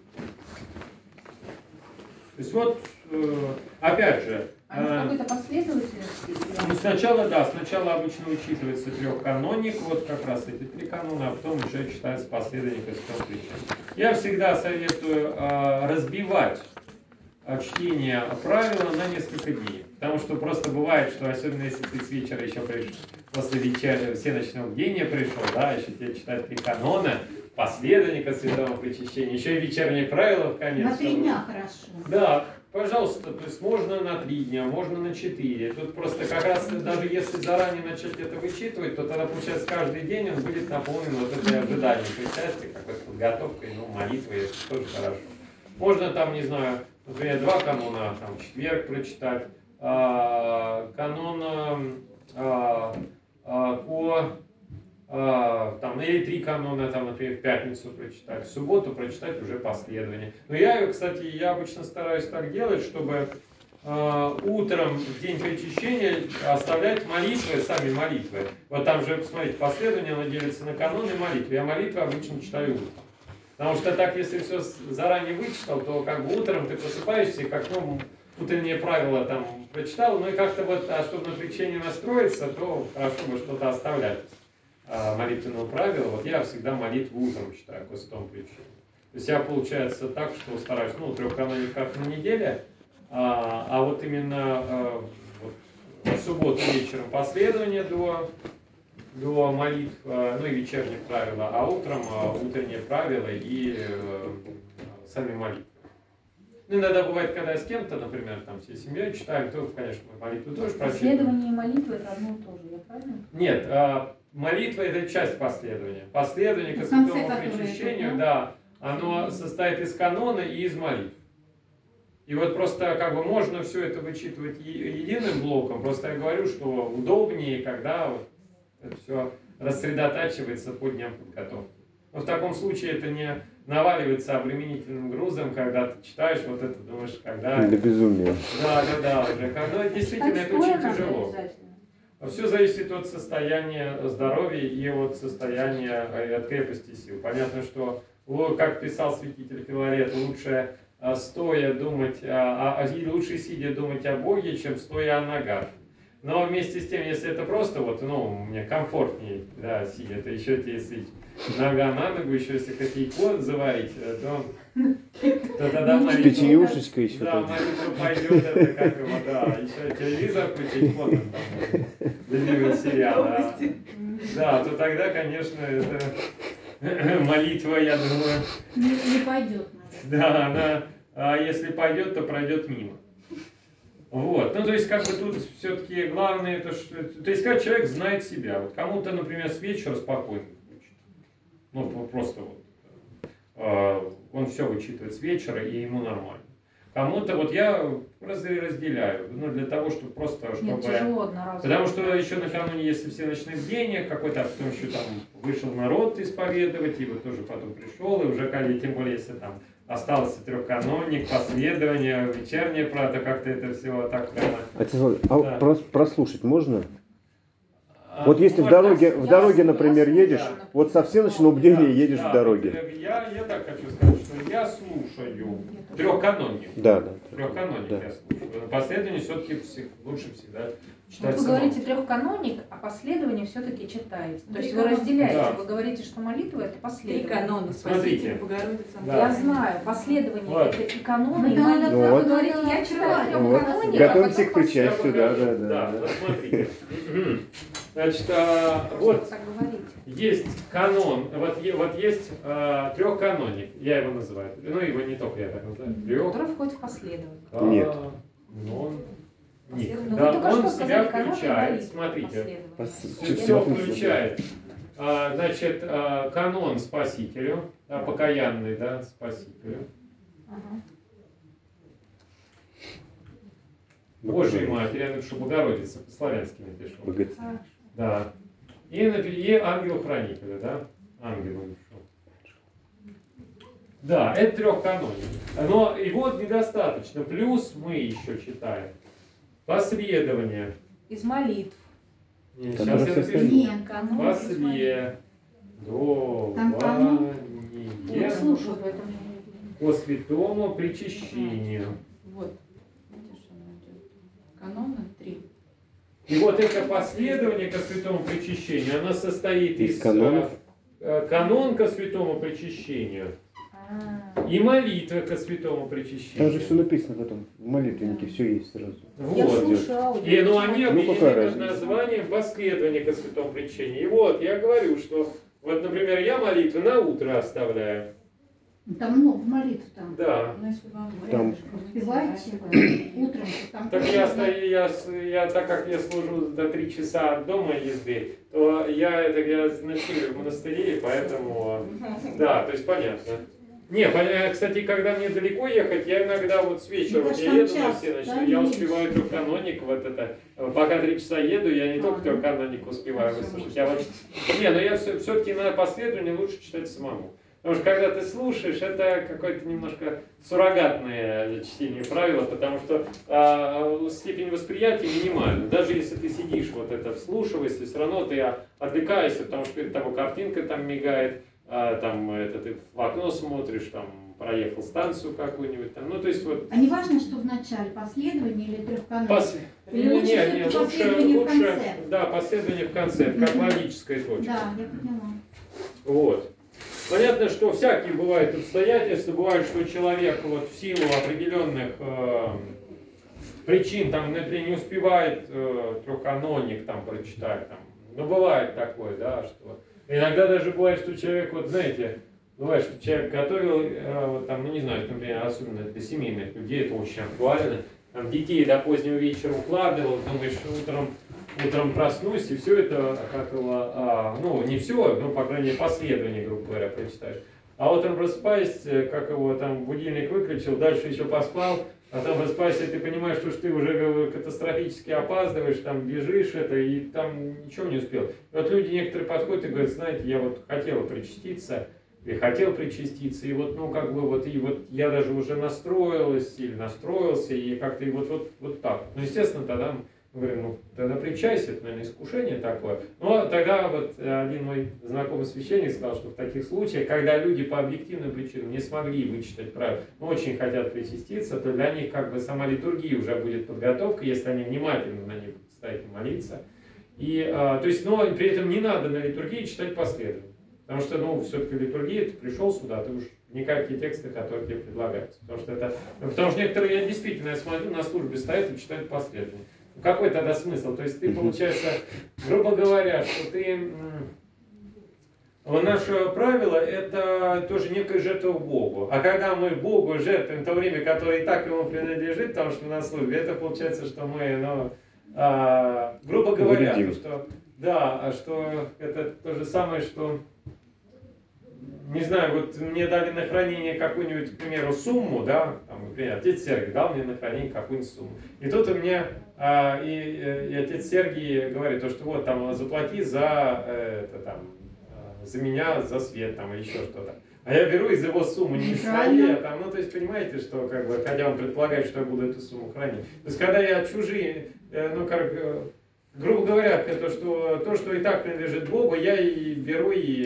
То есть вот, опять же, Они в какой-то последовательности? ну, сначала, да, сначала обычно учитывается трехканоник, вот как раз эти три канона, а потом уже читается последовательно святого причастия. Я всегда советую а, разбивать а, чтение правила на несколько дней, потому что просто бывает, что особенно если ты с вечера еще пришел, после вечера всеночного бдения пришел, да, еще тебе читать три канона, последовательно святого причащения, еще и вечерние правила в конец. На три чтобы... дня хорошо. Да. Пожалуйста, то есть можно на три дня, можно на четыре. Тут просто как раз даже если заранее начать это вычитывать, то тогда получается каждый день он будет наполнен вот этой ожиданием причастия, какой-то подготовкой, ну, молитвой, это тоже хорошо. Можно там, не знаю, например, два канона, там, четверг прочитать, а, канона а, а, по... А, там, или три канона, там, например, в пятницу прочитать, в субботу прочитать уже последование. Но я, кстати, я обычно стараюсь так делать, чтобы э, утром в день причащения оставлять молитвы, сами молитвы. Вот там же, посмотрите, последование, оно делится на каноны и молитвы. Я молитвы обычно читаю утром. Потому что так, если все заранее вычитал, то как бы утром ты просыпаешься, и как, ну, утренние правила там прочитал, ну и как-то вот, а чтобы на причащение настроиться, то хорошо бы что-то оставлять. Молитвенного правила, вот я всегда молитву утром читаю к святому причащению. То есть я, получается, так, что стараюсь, ну, трех канонов как на неделе, а, а вот именно а, вот, в субботу вечером последование до, до молитв, а, ну и вечерних правила, а утром а, утренние правила и а, сами молитвы. Ну, иногда бывает, когда я с кем-то, например, там всей семьей читаем, то, конечно, молитву тоже прочитаем. Последование и молитва — это одно и то же, я правильно? Нет, а, молитва – это часть последования. Последование к святому причащению, да, оно состоит из канона и из молитв. И вот просто как бы можно все это вычитывать единым блоком, просто я говорю, что удобнее, когда вот это все рассредотачивается по дням подготовки. Но в таком случае это не наваливается обременительным грузом, когда ты читаешь вот это, думаешь, когда... До безумия. Да, да, да, уже. Ну, действительно, это очень тяжело. Все зависит от состояния здоровья и от состояния, и от крепости сил. Понятно, что, как писал святитель Филарет, лучше стоя думать, а, а, и лучше сидя думать о Боге, чем стоя о ногах. Но вместе с тем, если это просто вот, ну, мне комфортнее, да, сидя, то еще если нога на ногу, еще если кофейку заварить, то, то тогда молитва... С печенюшечкой еще. Да, молитва пойдет, это как его, да, еще телевизор включить, вот он там, любимый сериал, да. Да, то тогда, конечно, это молитва, я думаю... Не, не пойдет. Да, она, а если пойдет, то пройдет мимо. Вот, ну то есть как бы тут все-таки главное, это что, то есть как человек знает себя, вот кому-то, например, с вечера спокойно хочет, ну просто вот, э, он все вычитывает с вечера и ему нормально. Кому-то вот я разделяю, ну для того, чтобы просто, чтобы... Нет, тяжело одноразово. Потому что еще накануне, если всеночное бдение какой-то, а потом еще там вышел народ исповедовать, и вот тоже потом пришел, и уже, тем более, если там остался трехканоник, последование, вечернее, правда, как-то это все так прямо... Отец Владимир, а да. прос, прослушать можно? А, Вот если в можно, дороге, в я дороге, слушаю, например, я едешь, слушаю, вот со всеночного бдения да, едешь да, в дороге. Вот, я, я так хочу сказать, что я слушаю трехканоник. Да, да. Трехканоник да. я слушаю. Последование все-таки лучше всегда Вот читать вы самому. говорите трехканоник, а последование все-таки читаете. То есть вы Три разделяете. Да. Вы говорите, что молитва — это Три последование. канона, Смотрите. Спаситель, Богородица. Да. Я знаю, последование Вот. это и каноны, и Ну, молитва. Ну, вот. Вы говорите, я читаю Вот. трехканоник, Готовимся а к потом причастию, да, да, да. Да, да. вот смотрите. Значит, а, вот так говорите. есть канон, вот, е- вот есть а, трехканоник, я его называю. Ну, его не только я так называю. Трех. Который входит в последование. Нет. Канон. Ник. Ну, Да, вы только он что в себя сказали, канон и включает, молитва, смотрите, последование. Пос- все, все включает. А, значит, а, канон Спасителю, а, покаянный, да, Спасителю. Ага. Божьей Матери, я напишу Богородица, по-славянски напишу. Богатырь. Хорошо. Да. И, напи- и ангел-хранителя, да? Ангел напишу. Да, это трехканоник. Но его недостаточно. Плюс мы еще читаем последование. Из молитв. Сейчас Там я раз напишу. остальные. Нет, Канон из После молитв. до Там канон. Я слушаю, поэтому я не знаю. по святому причащению. Вот. Видишь, оно идет. Каноны три. И вот это последование ко святому причащению, оно состоит Из из, канонов? э, канон ко святому причащению А, и молитва ко святому Там причащению. же все написано потом. В молитвеннике все есть сразу. Я Вот. слушаю аудио. И, ну, они Ну, объединены какая под разница? названием последование ко святому причащению. И вот я говорю, что вот, например, я молитвы на утро оставляю. Там много молитв там. Да. Ну, если вам Там- Успеваете утром, там Так тоже я надо- стою, я, с- я, так как я служу до три часа от дома езды, то я, это, я ночую в монастыре, поэтому, да, то есть понятно. Не, поня- кстати, когда мне далеко ехать, я иногда вот с вечера, Ну, вот я там еду на час, все ночи, да, я не успеваю меньше. трехканоник, вот это, пока три часа еду, я не А, только ну. трехканоник успеваю Всё выслушать, можно. я вот, не, но я все, все-таки на последование лучше читать самому. Потому что когда ты слушаешь, это какое-то немножко суррогатное чтение правила, потому что э, степень восприятия минимальна. Даже если ты сидишь, вот это вслушиваешься, все равно ты отвлекаешься, потому что перед тобой картинка там мигает, э, там это ты в окно смотришь, там проехал станцию какую-нибудь, там, ну то есть вот. А не важно, что в начале, последование или трехканоник? Пос... Или не, лучше не, всё-таки не, лучше, последование в лучше, конце? да, последование в конце, как Мгм. логическая точка. Да, я поняла. Вот. Понятно, что всякие бывают обстоятельства, бывает, что человек вот в силу определенных э, причин, там, например, не успевает э, трехканоник там прочитать, там, ну бывает такое, да, что иногда даже бывает, что человек, вот знаете, бывает, что человек готовил, э, вот, там, ну не знаю, например, особенно для семейных людей, это очень актуально, там, детей до позднего вечера укладывал, думаешь, утром утром проснусь, и все это, как его, а, ну, не все, ну, по крайней мере, последование, грубо говоря, прочитаешь. А утром просыпаясь, как его там будильник выключил, дальше еще поспал, а там просыпаясь, и ты понимаешь, что ты уже катастрофически опаздываешь, там бежишь, это, и там ничего не успел. И вот люди некоторые подходят и говорят, знаете, я вот хотела причаститься, и хотел причаститься, и вот, ну, как бы, вот, и вот я даже уже настроилась, или настроился, и как-то, и вот, вот, вот так. Ну, естественно, тогда мы говорим, ну, тогда причайся, это, наверное, искушение такое. Но тогда вот один мой знакомый священник сказал, что в таких случаях, когда люди по объективным причинам не смогли вычитать правила, но очень хотят причаститься, то для них как бы сама литургия уже будет подготовка, если они внимательно на них стоять и молиться. И, а, то есть, но при этом не надо на литургии читать последовательно. Потому что, ну, все-таки литургия, ты пришел сюда, ты уж вникай в те тексты, которые тебе предлагаются. Потому что это, потому что некоторые, я действительно, я смотрю, на службе стоят и читают последовательно. Какой тогда смысл? То есть ты, получается, грубо говоря, что ты... Наше правило – это тоже некая жертва Богу. А когда мы Богу жертвуем то время, которое и так ему принадлежит, потому что на службе, это получается, что мы, ну, а, грубо говоря, то, что, да, что это то же самое, что... Не знаю, вот мне дали на хранение какую-нибудь, к примеру, сумму, да, там, например, отец Сергий дал мне на хранение какую-нибудь сумму. И тут у меня, а, и, и отец Сергий говорит, то, что вот там заплати за, это, там, за меня, за свет, там, или еще что-то. А я беру из его суммы не своей, а там, ну, то есть, понимаете, что, как бы, хотя он предполагает, что я буду эту сумму хранить. То есть, когда я чужие, ну, как, грубо говоря, то, что, то, что и так принадлежит Богу, я и беру и...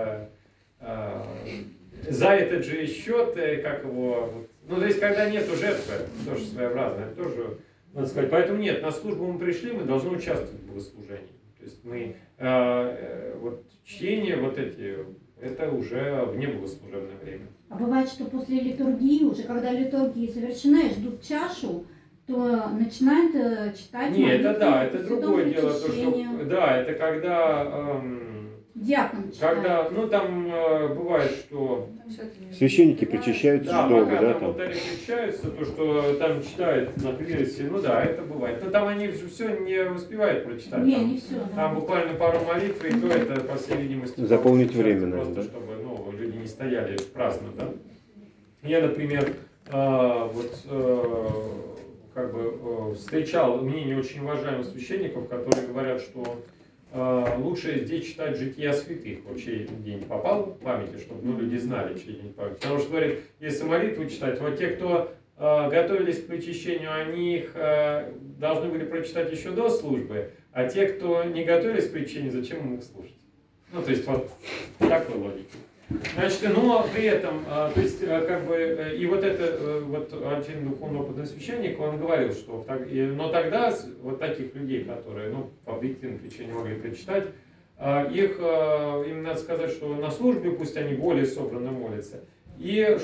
за этот же счет, как его, ну, то есть, когда нету жертвы, тоже своеобразно, это тоже, надо сказать, поэтому нет, на службу мы пришли, мы должны участвовать в богослужении. То есть, мы, э, вот, чтение, вот эти, это уже вне богослужебное время. А бывает, что после литургии, уже когда литургия совершена и ждут чашу, то начинают э, читать молитву. Нет, это да, это по другое дело, то, причащению. что, да, это когда... Эм, Диакон читает. Когда, ну там э, бывает, что... Священники причащаются Да, долго, пока да, там там? алтаре причащаются, то, что там читают на клиросе, ну да, это бывает. Но там они все не успевают прочитать. Не, там, не все, да. Там буквально пару молитв, и то это, по всей видимости, заполнить просто, время, просто наверное, да? чтобы, ну, люди не стояли праздно, да. Я, например, э, вот, э, как бы, э, встречал мнение очень уважаемых священников, которые говорят, что лучше здесь читать жития святых, вот чей день попал в памяти, чтобы ну, люди знали, чей день памяти. Потому что, говорит, если молитву читать, вот те, кто э, готовились к причащению, они их э, должны были прочитать еще до службы, а те, кто не готовились к причащению, зачем им их слушать? Ну, то есть, вот такой логики. Значит, но при этом, э, то есть, э, как бы, э, и вот это, э, вот один духовно опытный священник, он говорил, что, так, и, но тогда вот таких людей, которые, ну, по объективным причинам не могли прочитать, э, их, э, им надо сказать, что на службе пусть они более собранно молятся, и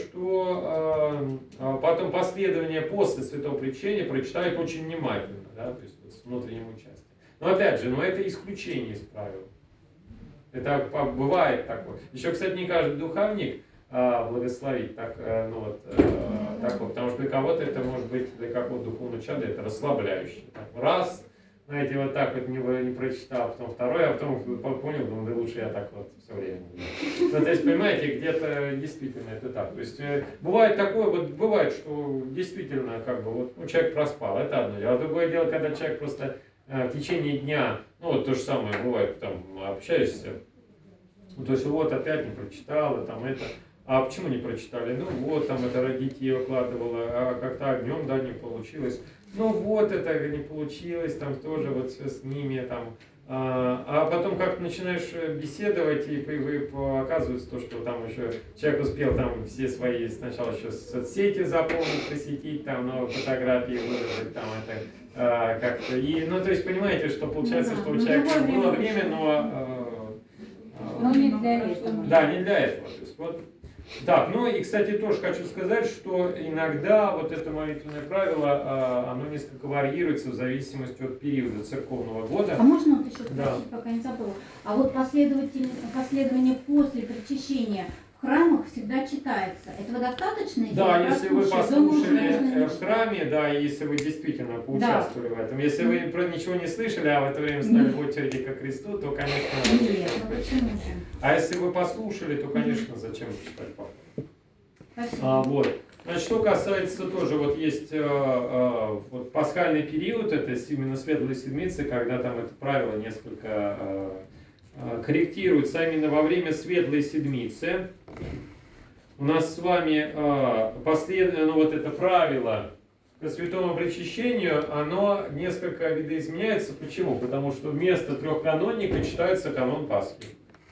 что э, потом последование после святого причащения прочитают очень внимательно, да, то есть вот, с внутренним участием. Но опять же, но это исключение из правил. Это бывает такое. Еще, кстати, не каждый духовник а, благословит так, а, ну вот, а, так вот, потому что для кого-то это может быть, для какого-то духовного чада, это расслабляющее. Так, раз, знаете, вот так вот не, не прочитал, потом второй, а потом понял, думаю, да лучше я так вот все время. Ну, то есть, понимаете, где-то действительно это так. То есть, бывает такое, вот бывает, что действительно, как бы, вот, ну, человек проспал, это одно дело. А другое дело, когда человек просто в течение дня, ну вот то же самое бывает, там общаешься, ну, то есть вот опять не прочитала, там это, а почему не прочитали? Ну вот, там это родители выкладывала, а как-то днем, да, не получилось. Ну вот, это не получилось, там тоже вот все с ними, там. А, а потом как-то начинаешь беседовать, и вы, оказывается то, что там еще человек успел там все свои сначала еще соцсети заполнить, посетить, там новые фотографии выложить, там это а, как-то. И, ну, то есть, понимаете, что получается, ну, да, что у человека было время, но... А, а, но не для этого. Да, не для этого. То есть, вот. Так, ну и, кстати, тоже хочу сказать, что иногда вот это молитвенное правило, оно несколько варьируется в зависимости от периода церковного года. А можно вот еще спросить, да. пока не забыла? А вот последовательное последование после причащения в храмах всегда читается. Этого достаточно? Да, если вы послушали Думаю, в храме, да, если вы действительно поучаствовали да. в этом. Если вы про ничего не слышали, а в это время стали в очереди ко Христу, то, конечно... Нет, ну почему же? А если вы послушали, то, конечно, зачем читать папу? Спасибо. А, вот. Значит, что касается тоже, вот есть э, э, вот пасхальный период, это именно светлые седмицы, когда там это правило несколько э, э, корректируется, именно во время светлой седмицы. У нас с вами э, последовательно, ну вот это правило к святому причащению, оно несколько видоизменяется. Почему? Потому что вместо трех каноника читается канон Пасхи.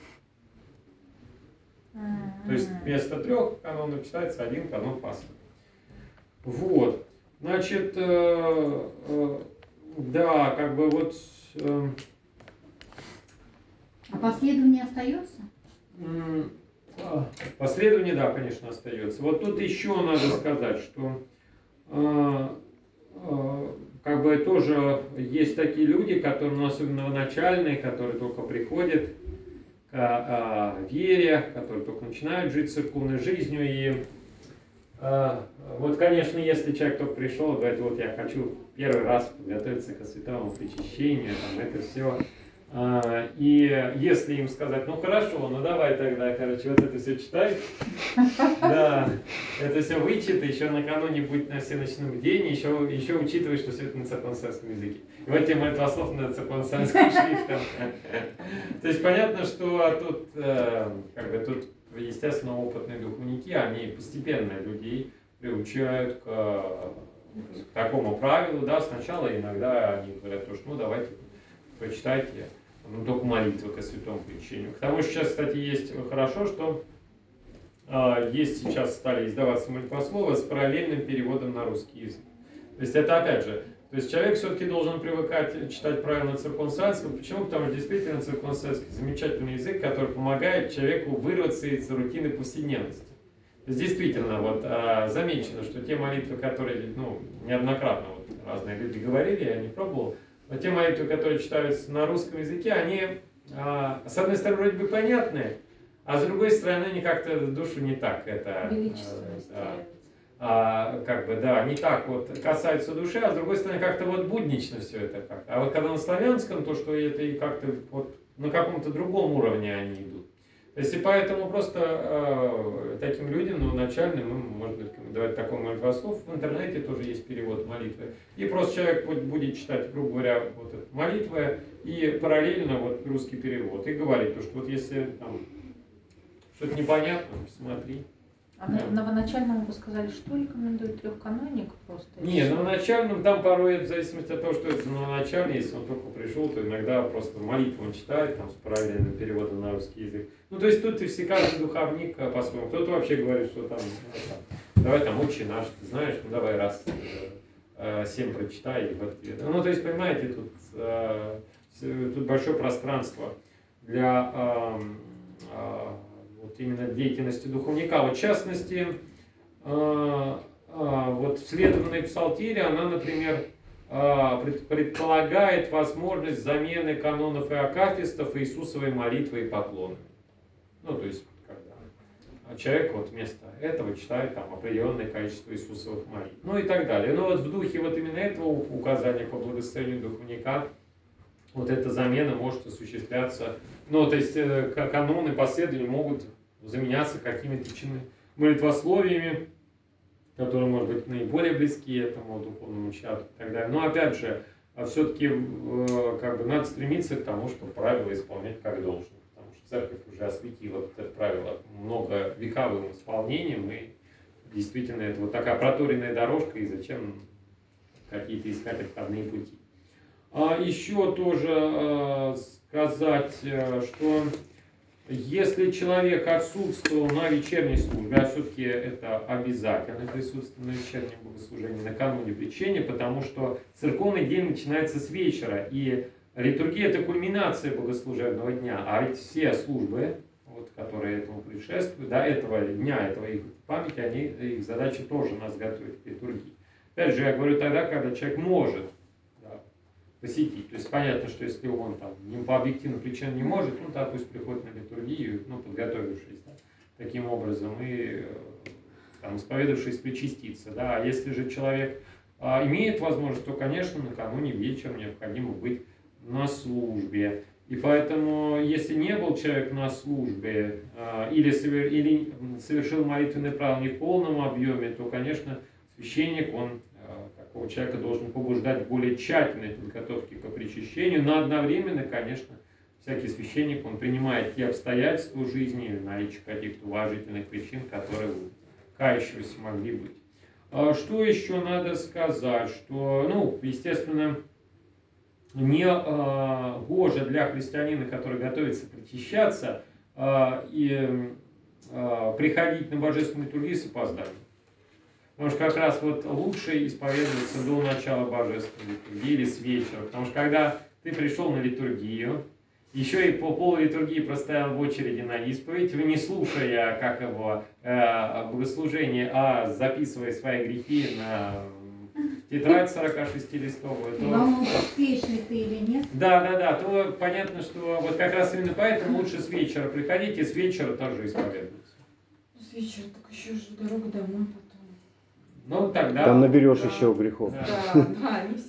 То есть вместо трех канонов читается один канон Пасхи. Вот. Значит, э, э, да, как бы вот... Э, а последование остается? Э, последование, да, конечно, остается. Вот тут еще надо сказать, что э, э, как бы тоже есть такие люди, которые, ну, особенно новоначальные, которые только приходят к э, вере, которые только начинают жить церковной жизнью. И э, вот, конечно, если человек только пришел и говорит, вот я хочу первый раз подготовиться к святому причащению, там, это все. Э, и если им сказать, ну хорошо, ну давай тогда, короче, вот это все читай. Да, это все вычитай, еще накануне будет на всеночном бдении, еще, еще учитывай, что все это на церковно-славянском языке. И вот тебе молитвослов на церковно-славянском шрифтом. То есть понятно, что тут, как бы, тут, естественно, опытные духовники, они постепенно людей приучают к, к такому правилу, да, сначала иногда они говорят, что ну давайте прочитайте, ну только молитвы ко святому причащению. К тому же сейчас, кстати, есть хорошо, что есть сейчас стали издаваться молитвословы с параллельным переводом на русский язык. То есть это опять же, то есть человек все-таки должен привыкать читать правильно церковно-славянском. Почему? Потому что действительно церковно-славянский замечательный язык, который помогает человеку вырваться из рутины повседневности. То есть действительно, вот замечено, что те молитвы, которые, ну, неоднократно вот, разные люди говорили, я не пробовал, но те молитвы, которые читаются на русском языке, они, с одной стороны, вроде бы понятные, а с другой стороны, они как-то душу не так это, а, а, как бы, да, не так вот касаются души, а с другой стороны, как-то вот буднично все это как. А вот когда на славянском, то что это и как-то вот на каком-то другом уровне они идут. То есть и поэтому просто э, таким людям, ну, начальным, им можно рекомендовать такой молитвослов. В интернете тоже есть перевод молитвы. И просто человек будет читать, грубо говоря, вот эту молитвы и параллельно вот русский перевод. И говорит, то, что вот если там что-то непонятно, смотри. А на новоначальному вы сказали, что рекомендует трехканоник просто? Не, новоначальным там порой, в зависимости от того, что это за новоначальный, если он только пришел, то иногда просто молитву он читает, там, с параллельным переводом на русский язык. Ну, то есть тут и все, каждый духовник по-своему. Кто-то вообще говорит, что там, ну, там давай там отче наш, ты знаешь, ну давай раз э, семь прочитай и в ответ. Ну, то есть, понимаете, тут, э, тут большое пространство для э, э, вот именно деятельности духовника. Вот в частности, э, вот вследованной псалтире, она, например, предполагает возможность замены канонов и акафистов Иисусовой молитвой и поклонами. Ну, то есть, когда человек вот вместо этого читает там определенное количество Иисусовых молитв. Ну и так далее. Но вот в духе вот именно этого указания по благословению духовника вот эта замена может осуществляться. Ну, то есть, каноны последования могут заменяться какими-то молитвословиями, которые, может быть, наиболее близки этому духовному чату и так далее. Но, опять же, все-таки как бы надо стремиться к тому, чтобы правила исполнять как должно. Потому что церковь уже осветила это правило многовековым исполнением, и действительно это вот такая проторенная дорожка, и зачем какие-то искать обходные пути. А еще тоже сказать, что если человек отсутствовал на вечерней службе, а все-таки это обязательно присутствие на вечернем богослужении накануне причения, потому что церковный день начинается с вечера, и литургия – это кульминация богослужебного дня, а ведь все службы, вот, которые этому предшествуют, до этого дня, этого их памяти, они, их задача тоже нас готовить к литургии. Опять же, я говорю тогда, когда человек может посетить. То есть понятно, что если он там по объективным причинам не может, ну да, пусть приходит на литургию, ну, подготовившись да, таким образом и там, исповедавшись причаститься. Да. А если же человек а, имеет возможность, то, конечно, накануне вечером необходимо быть на службе. И поэтому, если не был человек на службе а, или, совер, или совершил молитвенное правило не в полном объеме, то, конечно, священник, он такого человека должен побуждать более тщательной подготовки к причащению, но одновременно, конечно, всякий священник, он принимает те обстоятельства жизни или наличие каких-то уважительных причин, которые у кающегося могли быть. Что еще надо сказать? Что, ну, естественно, не э, гоже для христианина, который готовится причащаться, э, и э, приходить на божественную литургию с опозданием. Потому что как раз вот лучше исповедоваться до начала божественной литургии или с вечера. Потому что когда ты пришел на литургию, еще и по полулитургии простоял в очереди на исповедь, вы не слушая как его э, богослужение, а записывая свои грехи на тетрадь сорокашестилистовую. И волнует, успеешь ли ты или нет. Да, да, да. То понятно, что вот как раз именно поэтому лучше с вечера приходить и с вечера тоже исповедоваться. С вечера так еще же дорога домой потом. Ну, тогда... Там наберешь да. еще грехов. Да, да, не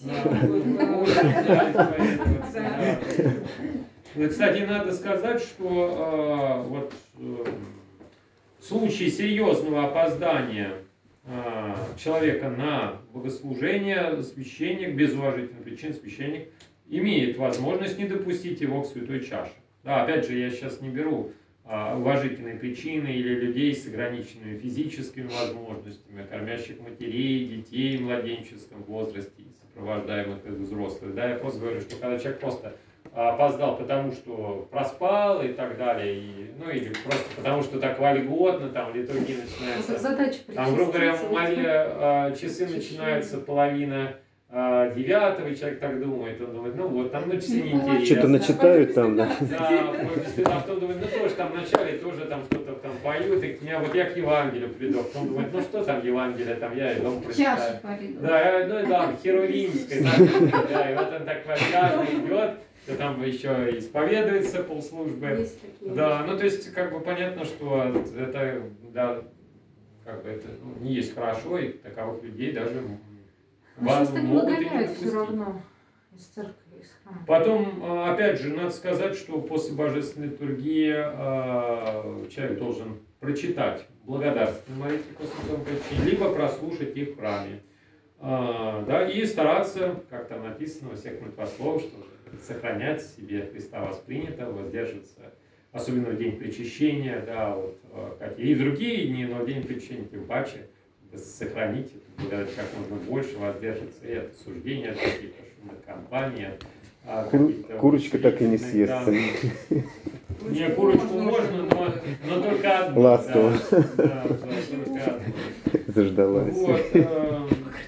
все. Кстати, надо сказать, что вот в случае серьезного опоздания человека на богослужение, священник, без уважительных причин священник, имеет возможность не допустить его к святой чаше. Да, опять же, я сейчас не беру уважительные причины или людей с ограниченными физическими возможностями, кормящих матерей, детей в младенческом возрасте, сопровождаемых как взрослых. Да, я просто говорю, что когда человек просто опоздал потому, что проспал и так далее, и, ну или просто потому, что так вольготно, там литургия начинается, Задача там, грубо говоря, Мария, часы начинаются половина девятого, и человек так думает, он думает, ну вот, там, ну, часы неинтересно. Что-то начитают там, да? Да, если там кто думает, ну тоже там вначале тоже там что-то там поют, и меня вот я к Евангелию приду, потом думает, ну что там Евангелие, там я и дом прочитаю. Да, ну и да, Херувимской, да, и вот он так вальяжно идет, то там еще исповедуется полслужбы. Да, ну то есть как бы понятно, что это, да, как бы это ну, не есть хорошо, и таковых людей даже Сейчас так могут и не выгоняют все допустить. равно из церкви, из храма. Потом, а, опять же, надо сказать, что после божественной литургии а, человек должен прочитать благодарственные молитвы по святому причащению, либо прослушать их в храме. А, да, и стараться, как там написано во всех молитвословах, что сохранять в себе Христа воспринятого, воздерживаться, особенно в день причащения, да, вот, как и в другие дни, но в день причащения тем паче, сохранить, благодать как можно больше, воздерживаться и от осуждения, от каких-то шумных компаний, от а, Кур, курочка так и не съестся. Да. Не, курочку можно, но, но только одну. Ласково. Да, да, да, только одну. Заждалась. Вот, э,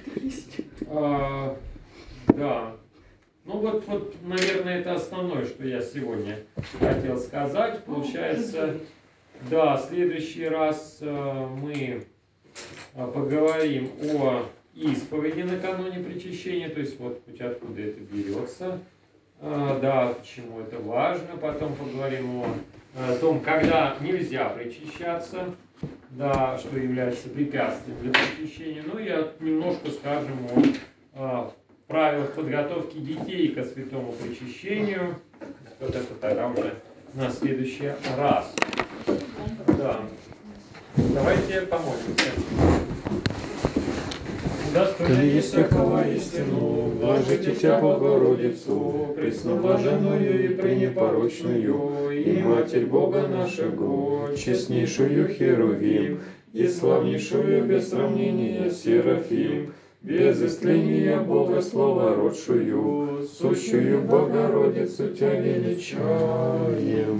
э, да. Ну вот, вот, наверное, это основное, что я сегодня хотел сказать. Получается, да, в следующий раз э, мы поговорим о исповеди накануне причащения, то есть вот откуда это берется, э, да, почему это важно. Потом поговорим о, о том, когда нельзя причащаться, да, что является препятствием для причащения. Ну и немножко скажем о, о правилах подготовки детей ко святому причащению. Вот это тогда уже на следующий раз. Да. Давайте помолимся. Достойно всякого истину, блажите Тя, Богородицу, пресноблаженную и пренепорочную, и Матерь Бога нашего, честнейшую Херувим, и славнейшую без сравнения Серафим, без истления Бога Слова родшую, сущую Богородицу Тя величаем.